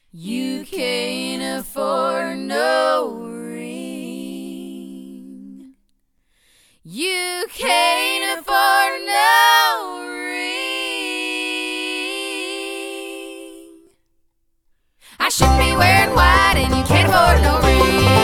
You can't afford no ring. You can't afford no ring. I shouldn't be wearing white and you can't afford no ring.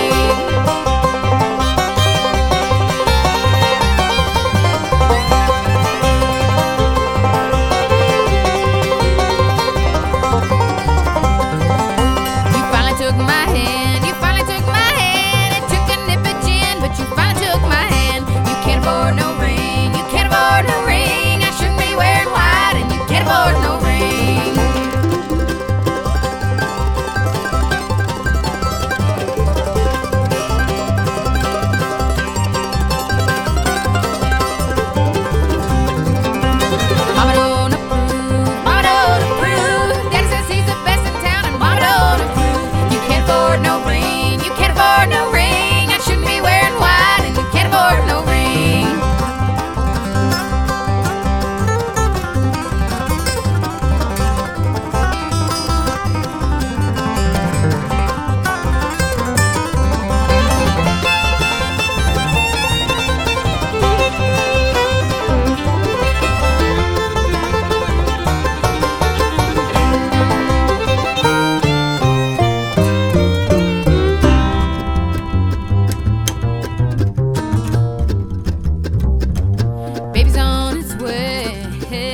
Baby's on its way.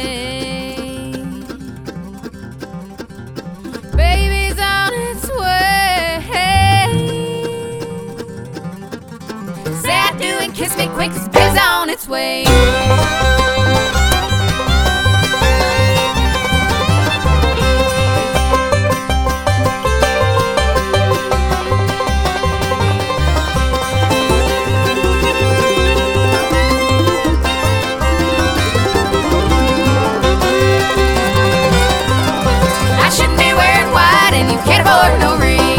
Baby's on its way. Say I do and kiss me quick, 'cause baby's on its way. You can't afford no ring.